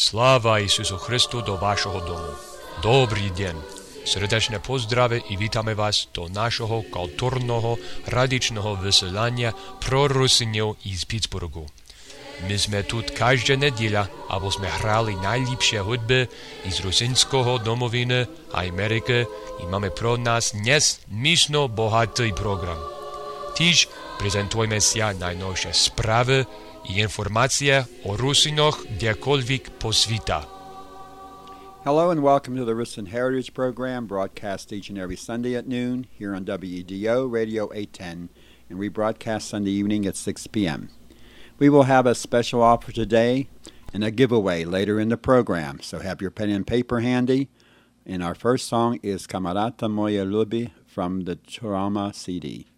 Slava Isusu Hristu do vašeho domu. Dobrý deň. Srdečne pozdrave i vítame vás do našeho kultúrneho radičného vysielania pro Rusinov iz Pittsburghu. My sme tu každá nedeľa, aby sme hrali najlepšie hudby iz rusinského domoviny a Ameriky i máme pro nás dnes myšno bohatý program. Tiež prezentujeme sa najnovšie správy i informácie o Rusinoch kdekoľvek po sveta. Hello and welcome to the Rusin Heritage Program, broadcast each and every Sunday at noon here on WEDO Radio 810 and rebroadcast Sunday evening at 6 p.m. We will have a special offer today and a giveaway later in the program, so have your pen and paper handy. And our first song is Kamarata Moja Lubi from the Trauma CD.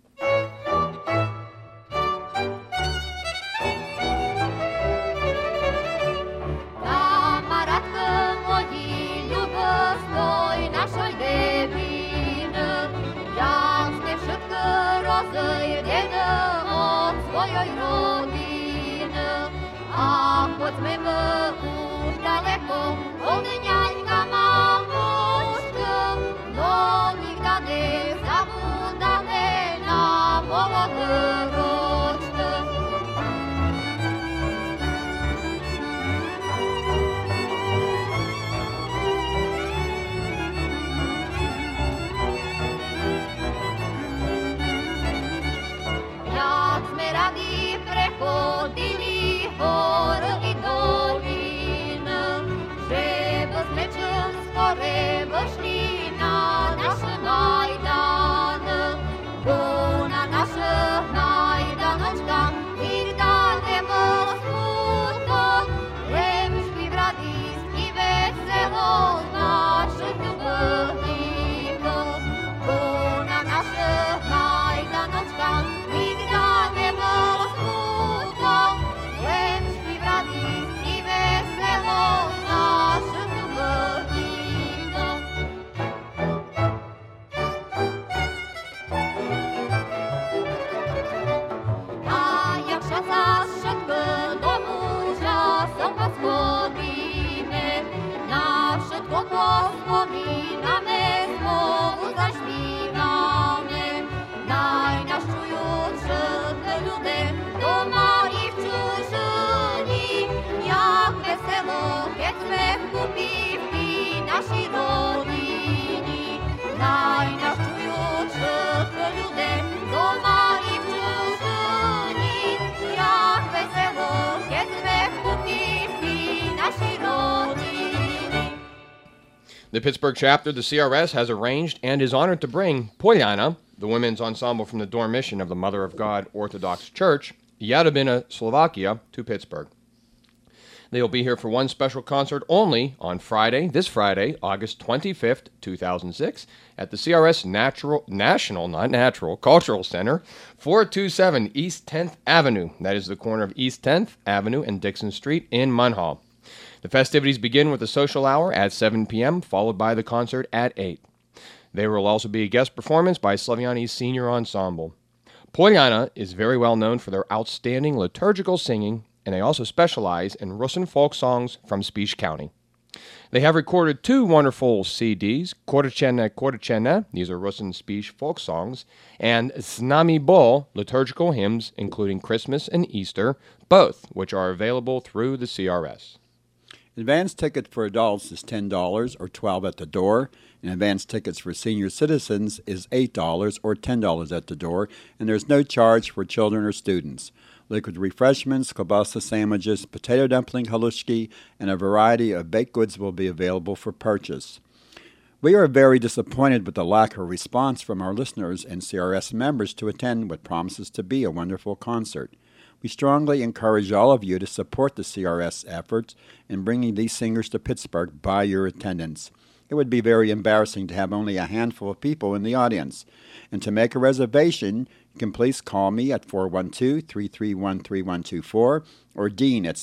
Poďme už daleko, od ňaňka mamušku, no nikda nezabúdame na molodoročku. Jak sme radi prechodili hor i dolin, že sme čom skore vošli na naš Majdan. Bo na našich Majdanočkách nikda nebol smutok, len šli v radísky veselo našich ľubovníkov. Bo na našich Majdanočkách nikda nebol smutok, len šli v radísky veselo našich ľubovníkov. A jakže sa všetko do muža soba schodíme, na všetko pospomíname, spolu zašpívame. Najnašťujú všetky ľudé doma i v čužini, jak veselo, keď sme vkupí v tí naši rodini. Najnašťujú všetky ľudé doma i v čužini, jak veselo, keď sme vkupí v tí naši rodini. The Pittsburgh chapter of the CRS has arranged and is honored to bring Poljana, the women's ensemble from the Dorm Mission of the Mother of God Orthodox Church, Yadobina, Slovakia, to Pittsburgh. They will be here for one special concert only on this Friday, August 25th, 2006, at the CRS Cultural Center, 427 East 10th Avenue. That is the corner of East 10th Avenue and Dixon Street in Munhall. The festivities begin with a social hour at 7 p.m., followed by the concert at 8. There will also be a guest performance by Slaviani's Senior Ensemble. Poljana is very well known for their outstanding liturgical singing, and they also specialize in Rusin folk songs from Spiš County. They have recorded 2 wonderful CDs, Korčena, these are Rusin Spiš folk songs, and Znami Bo, liturgical hymns including Christmas and Easter, both which are available through the CRS. Advance ticket for adults is $10 or $12 at the door, and advance tickets for senior citizens is $8 or $10 at the door, and there's no charge for children or students. Liquid refreshments, kielbasa sandwiches, potato dumpling halushki, and a variety of baked goods will be available for purchase. We are very disappointed with the lack of response from our listeners and CRS members to attend what promises to be a wonderful concert. We strongly encourage all of you to support the CRS efforts in bringing these singers to Pittsburgh by your attendance. It would be very embarrassing to have only a handful of people in the audience. And to make a reservation, you can please call me at 412-331-3124 or Dean at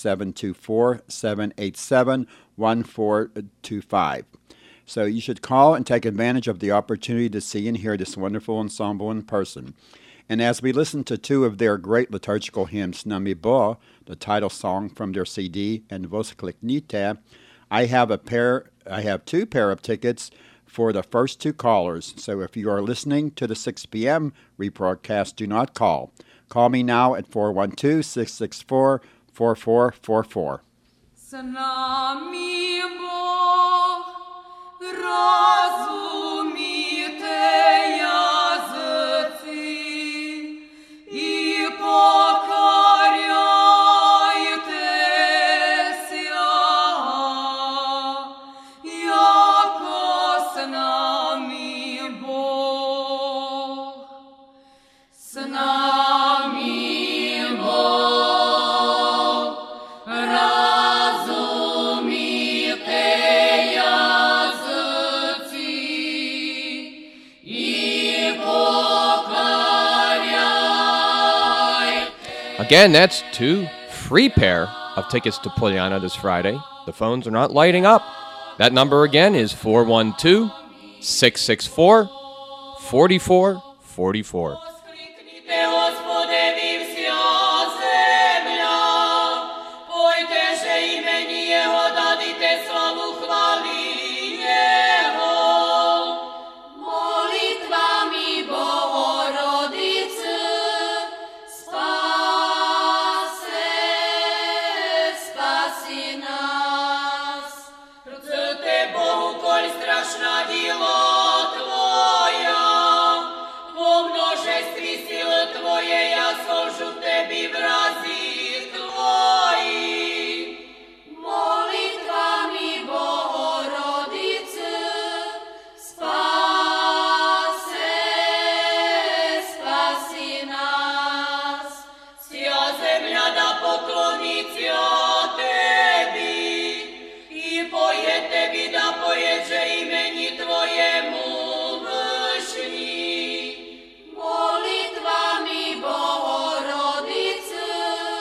724-787-1425. So you should call and take advantage of the opportunity to see and hear this wonderful ensemble in person. And as we listen to two of their great liturgical hymns, Nami Bo, the title song from their CD, and Vos Kliknite, I have two pair of tickets for the first two callers. So if you are listening to the 6 p.m. rebroadcast, do not call. Call me now at 412-664-4444. С нами Бог, розуміте язиці і покоряйтеся, яко с нами Бог, с нами Бог, розуміте язиці і покоряйте. Again, that's two free pair of tickets to Pollyanna this Friday. The phones are not lighting up. That number again is 412-664-4444. Воскликните Господеві вся земля, пойте же імені Його, дадите славу хвали Його. Молитвами Богородиці спаси нас. Рцете Богу, коль страшна діло Твоя, во множестві сил Твоє я служу Тебі в разі Твої. Молитвами Богородиці спаси нас. Вся земля да поклониться Тебі, і поє Тебі да поєже імені Твоєму вишні. Молитвами Богородиці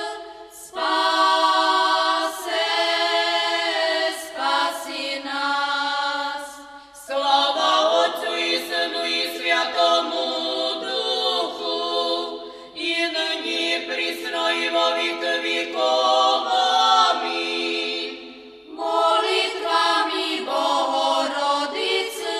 спаси нас. Слава Отцю і Сину і Святому Духу, і нині присно і во віки віков. Амінь. Молитвами Богородиці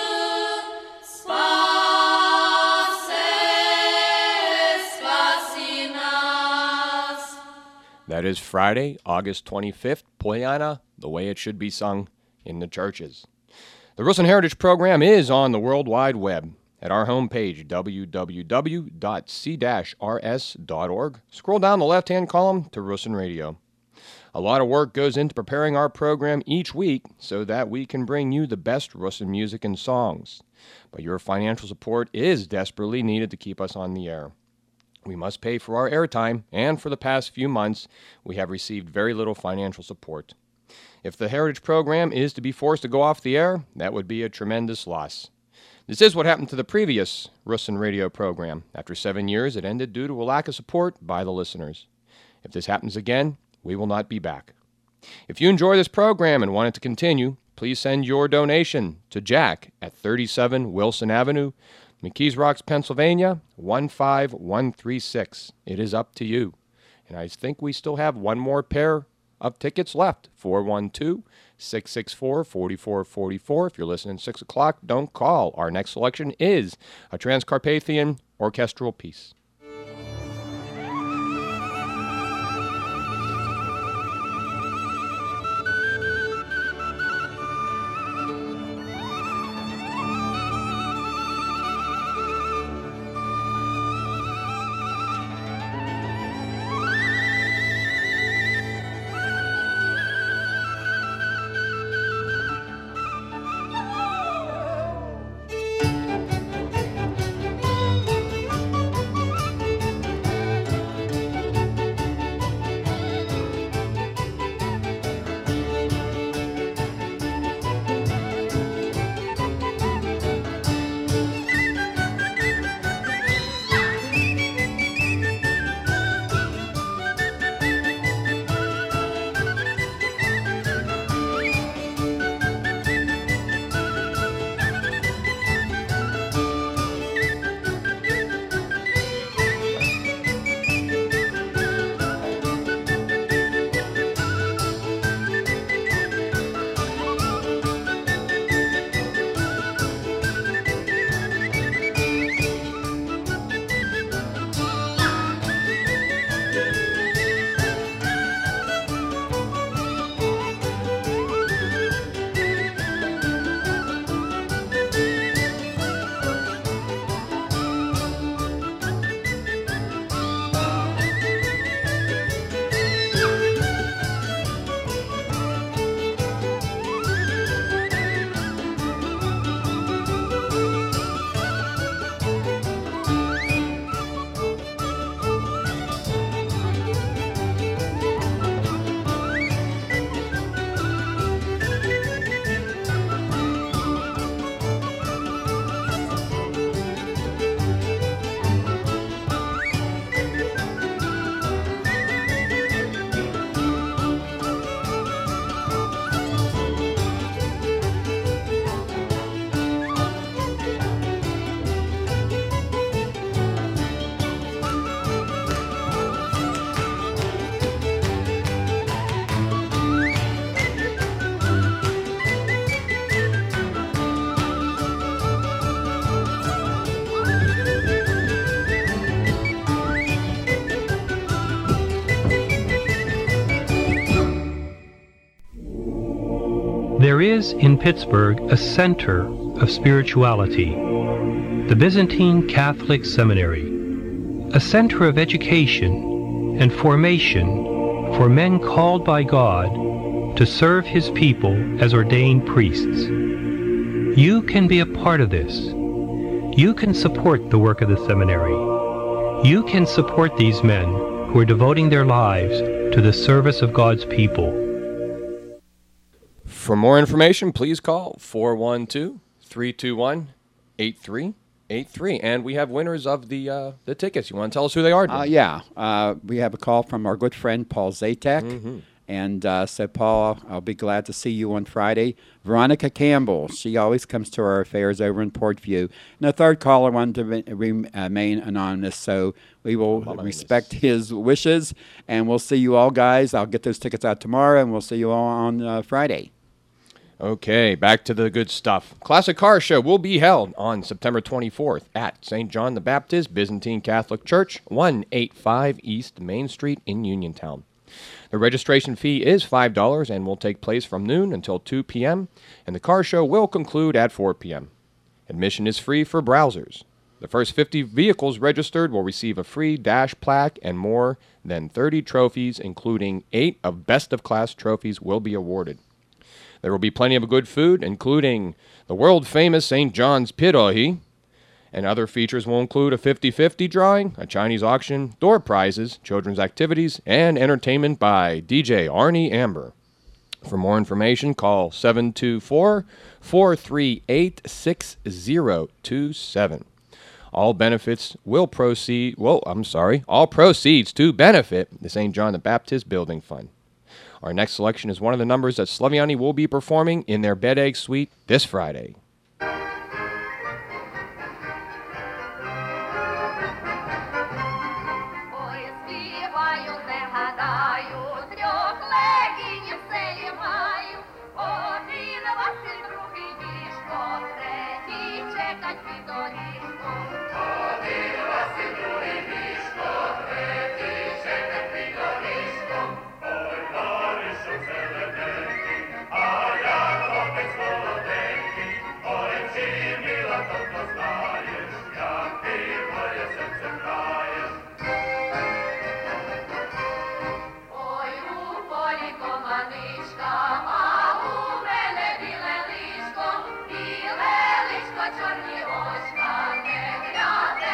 спаси нас. That is Friday, August 25th, Pollyanna, the way it should be sung in the churches. The Russon Heritage Program is on the World Wide Web at our homepage, www.c-rs.org. Scroll down the left-hand column to Russon Radio. A lot of work goes into preparing our program each week so that we can bring you the best Russon music and songs. But your financial support is desperately needed to keep us on the air. We must pay for our airtime, and for the past few months, we have received very little financial support. If the Heritage Program is to be forced to go off the air, that would be a tremendous loss. This is what happened to the previous Russon Radio program. After 7 years, it ended due to a lack of support by the listeners. If this happens again, we will not be back. If you enjoy this program and want it to continue, please send your donation to Jack at 37 Wilson Avenue, McKees Rocks, Pennsylvania, 15136. It is up to you. And I think we still have one more pair of tickets left. 412-664-4444. If you're listening at 6 o'clock, don't call. Our next selection is a Transcarpathian orchestral piece. is in Pittsburgh a center of spirituality, the Byzantine Catholic Seminary, a center of education and formation for men called by God to serve His people as ordained priests. You can be a part of this. You can support the work of the seminary. You can support these men who are devoting their lives to the service of God's people. For more information, please call 412-321-8383. And we have winners of the tickets. You want to tell us who they are? We have a call from our good friend Paul Zatek. And so, Paul, I'll be glad to see you on Friday. Veronica Campbell, she always comes to our affairs over in Portview. And the third caller wanted to remain anonymous, so we will respect his wishes. And we'll see you all, guys. I'll get those tickets out tomorrow, and we'll see you all on Friday. Okay, back to the good stuff. Classic Car Show will be held on September 24th at St. John the Baptist Byzantine Catholic Church, 185 East Main Street in Uniontown. The registration fee is $5 and will take place from noon until 2 p.m., and the car show will conclude at 4 p.m. Admission is free for browsers. The first 50 vehicles registered will receive a free dash plaque, and more than 30 trophies, including 8 of best-of-class trophies, will be awarded. There will be plenty of good food, including the world-famous St. John's Pierogi, and other features will include a 50-50 drawing, a Chinese auction, door prizes, children's activities, and entertainment by DJ Arnie Amber. For more information, call 724-438-6027. All proceeds to benefit the St. John the Baptist Building Fund. Our next selection is one of the numbers that Slaviani will be performing in their Bed Egg Suite this Friday. Чорні очка, не глядь.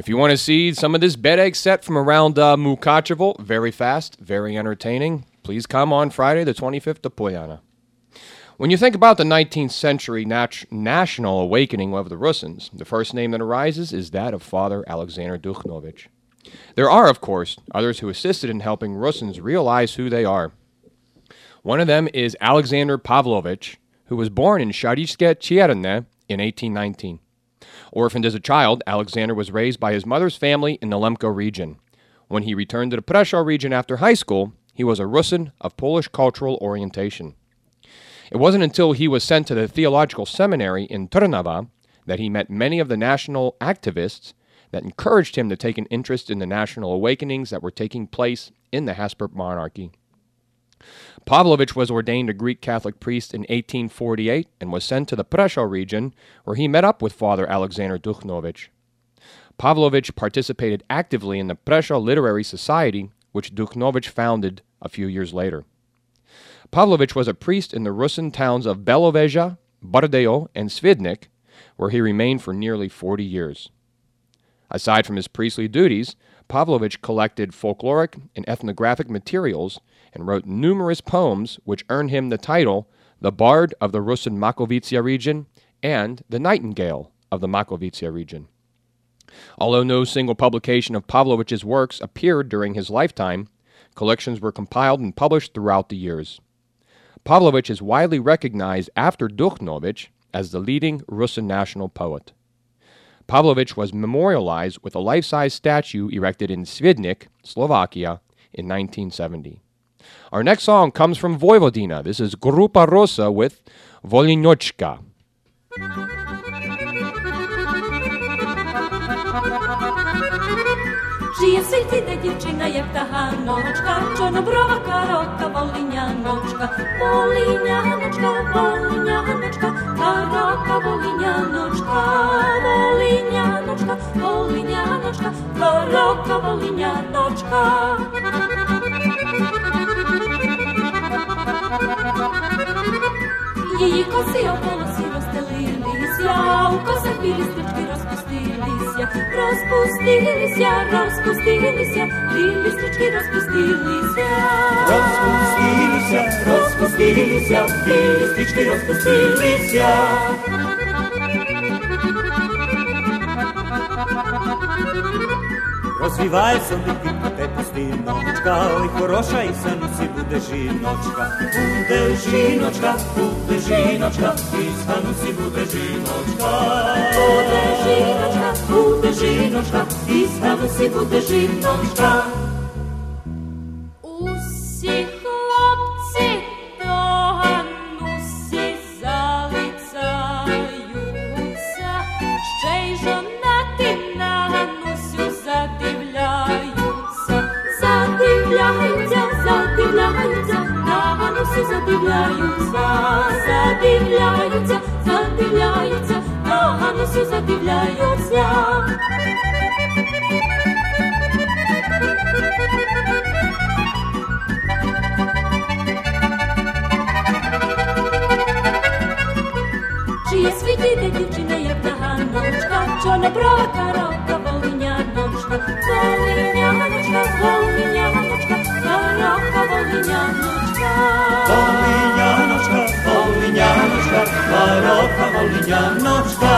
you want to see some of this bed-egg set from around Mukachevo, very fast, very entertaining, please come on Friday the 25th to Poljana. When you think about the 19th century national awakening of the Russians, the first name that arises is that of Father Alexander Dukhnovich. There are, of course, others who assisted in helping Russians realize who they are. One of them is Alexander Pavlovich, who was born in Sharichske Chierne in 1819. Orphaned as a child, Alexander was raised by his mother's family in the Lemko region. When he returned to the Prešov region after high school, he was a Russin of Polish cultural orientation. It wasn't until he was sent to the theological seminary in Trnava that he met many of the national activists that encouraged him to take an interest in the national awakenings that were taking place in the Habsburg monarchy. Pavlovich was ordained a Greek Catholic priest in 1848 and was sent to the Prešov region, where he met up with Father Alexander Dukhnovich. Pavlovich participated actively in the Prešov Literary Society, which Dukhnovich founded a few years later. Pavlovich was a priest in the Russin towns of Beloveža, Bardeo, and Svidnik, where he remained for nearly 40 years. Aside from his priestly duties, Pavlovich collected folkloric and ethnographic materials and wrote numerous poems which earned him the title the Bard of the Russin Makovitsia region and the Nightingale of the Makovitsia region. Although no single publication of Pavlovich's works appeared during his lifetime, collections were compiled and published throughout the years. Pavlovich is widely recognized after Dukhnovich as the leading Russin national poet. Pavlovich was memorialized with a life-size statue erected in Svidnik, Slovakia, in 1970. Our next song comes from Vojvodina. This is Grupa Rosa with Volinochka. Žije svitine djevčina jak ta Hanočka, čornobrova karoka, Volinjanočka, Volinjanočka, Volinjanočka, karoka, Volinjanočka, Volinjanočka, Volinjanočka, karoka, Volinjanočka. Jeji kosi okolo si rozstelili sja, u kosach bili strički rozpustili sja, rozpustili sja, rozpustili sja, bili strički rozpustili sja. Rozpustili sja, rozpustili sja, bili strički rozpustili sja. Развивай се лики, те пусти ночка, ой, хороша и се носи, буде жіночка. Буде жіночка, і стану си буде жіночка. Буде жіночка, і стану си буде жіночка. Усі хлопці до Ганусі залицяються, ще й жонати на Ганусю задивляються, задивляються, задивляються, на Ганусю задивляються, задивляються, задивляються, на Ганусю задивляються. Чиє світить дівчина, як та Ганночка, чорноброва коровка, Волиняночка, Волиняночка, Волиняночка, коровка, Волиняночка. Волиняночка, Волиняночка, коровка, Волиняночка.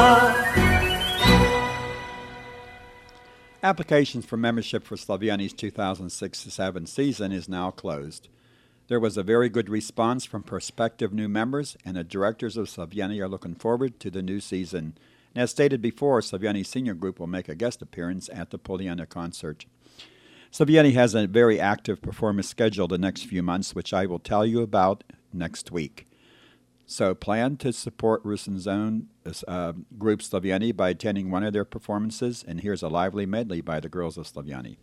Applications for membership for Slaviani's 2006-7 season is now closed. There was a very good response from prospective new members, and the directors of Slaviani are looking forward to the new season. And as stated before, Slaviani's senior group will make a guest appearance at the Poljana concert. Slaviani has a very active performance schedule the next few months, which I will tell you about next week. So plan to support Russin's own group Slaviani by attending one of their performances, and here's a lively medley by the girls of Slaviani.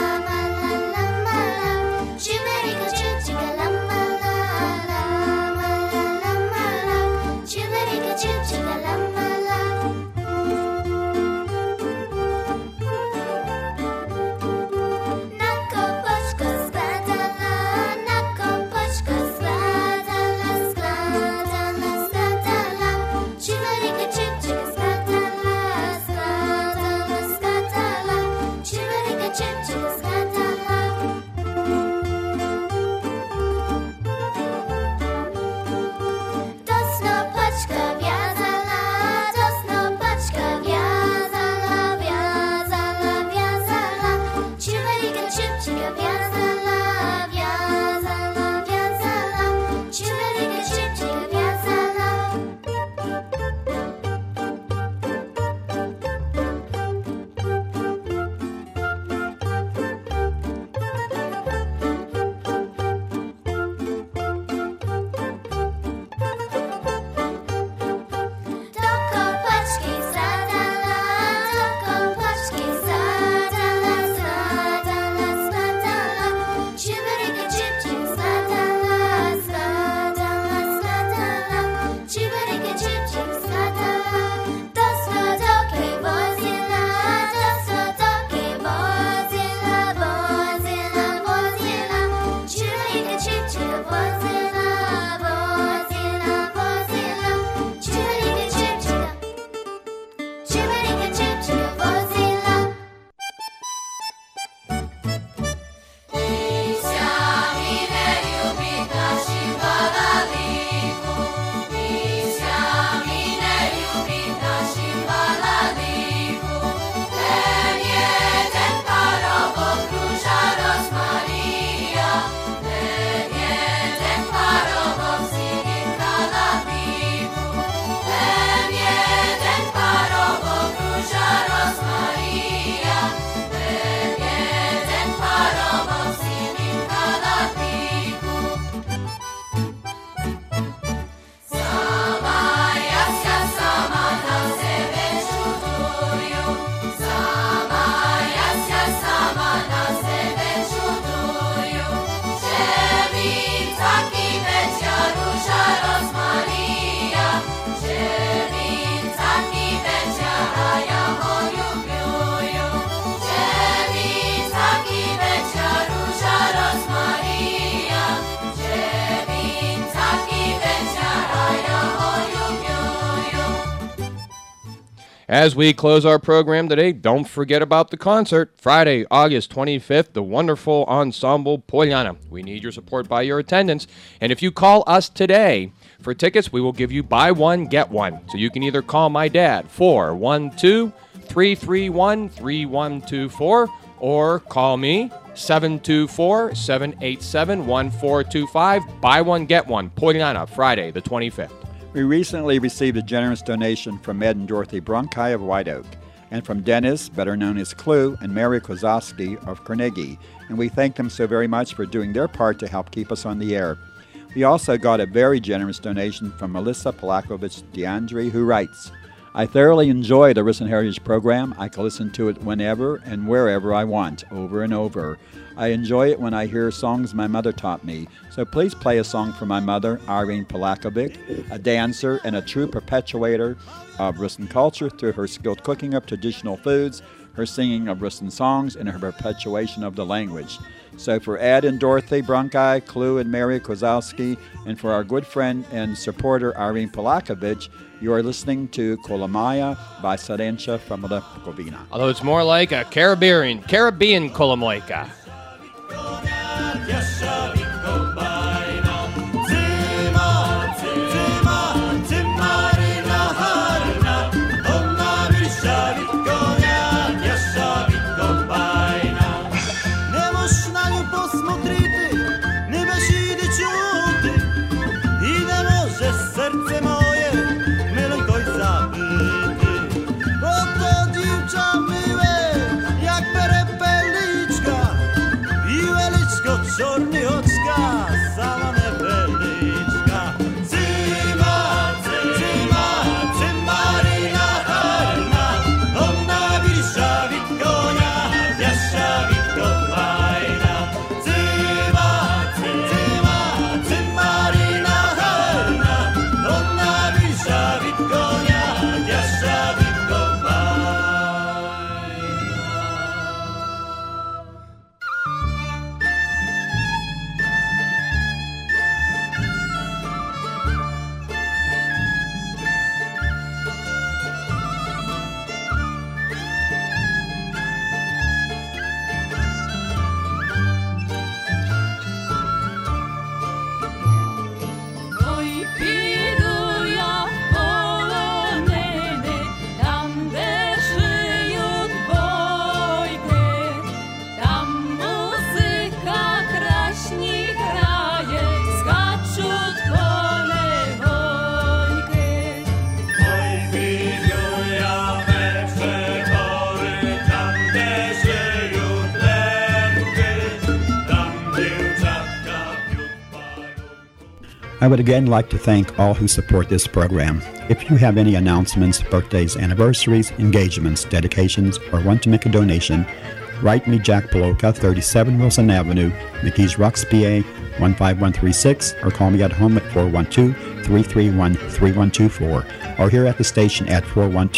Shimmerika choo chicka lam la la la. chipchika skadala. Dosno paczka wiązala, dosno paczka wiązala, wiązala, wiązala. Ciuberika chipchika wiązala, wiązala, wiązala. Ciuberika chipchika wiązala. Doko paczki zadala, doko paczki zadala, zadala, zadala. Ciuberika chipchika zadala, zadala, zadala. Ciuberika chipchika zadala. Dosno doki vozila, dosno doki vozila, vozila, vozila. Ciuberika chipchika vozila, vozila, vozila. Ciuberika chipchika, ciuberika chipchika vozila. Siami ne ljubit našim balaliku, siami ne ljubit našim balaliku. Ten jeden parobok kruža rozmarija, ten jeden parobok sinin kalamiku. Ten jeden parobok kruža rozmarija, ten jeden parobok sinin kalamiku. Sama jasja sama na sebe čuduju, sama jasja sama na sebe čuduju. Že mi taki veća ruža rozmarija, že mi taki veća a ja ho ljubljuju. Že mi taki veća ruža rozmarija, že mi taki veća a ja ho ljubljuju. As we close our program today, don't forget about the concert. Friday, August 25th, the wonderful ensemble Poljana. We need your support by your attendance. And if you call us today for tickets, we will give you buy one, get one. So you can either call my dad, 412-331-3124, or call me, 724-787-1425. Buy one, get one. Poljana, Friday, the 25th. We recently received a generous donation from Ed and Dorothy Bronchi of White Oak, and from Dennis, better known as Clue, and Mary Kozowski of Carnegie, and we thank them so very much for doing their part to help keep us on the air. We also got a very generous donation from Melissa Polakovich DeAndre, who writes, I thoroughly enjoy the Risen Heritage program. I can listen to it whenever and wherever I want, over and over. I enjoy it when I hear songs my mother taught me. So please play a song for my mother, Irene Polakovic, a dancer and a true perpetuator of Russian culture through her skilled cooking of traditional foods, her singing of Russian songs, and her perpetuation of the language. So for Ed and Dorothy Bronchi, Clue and Mary Kozowski, and for our good friend and supporter Irene Polakovic, you are listening to Kolomaya by Sarencha from Lepkovina. Although it's more like a Caribbean Kolomoika. I would again like to thank all who support this program. If you have any announcements, birthdays, anniversaries, engagements, dedications, or want to make a donation, write me Jack Poloka, 37 Wilson Avenue, McKees Rocks, PA 15136, or call me at home at 412-331-3124, or here at the station at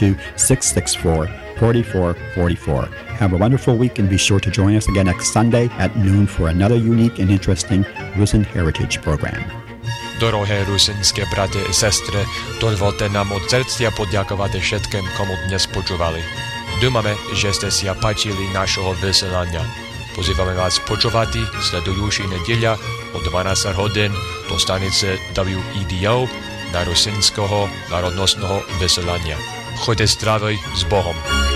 412-664-4444. Have a wonderful week and be sure to join us again next Sunday at noon for another unique and interesting Rusin Heritage program. Дороге русинське брати і сестри, дозвольте нам od серця подякувати všetkým, komu dnes počúvali. Думаме, že ste si páčili našeho vysielania. Pozývame vás počúvati sledujúci nedeľa o 12 hodín do stanice WEDO na rusinského národnostného vysielania. Choďte zdraví s Bohom.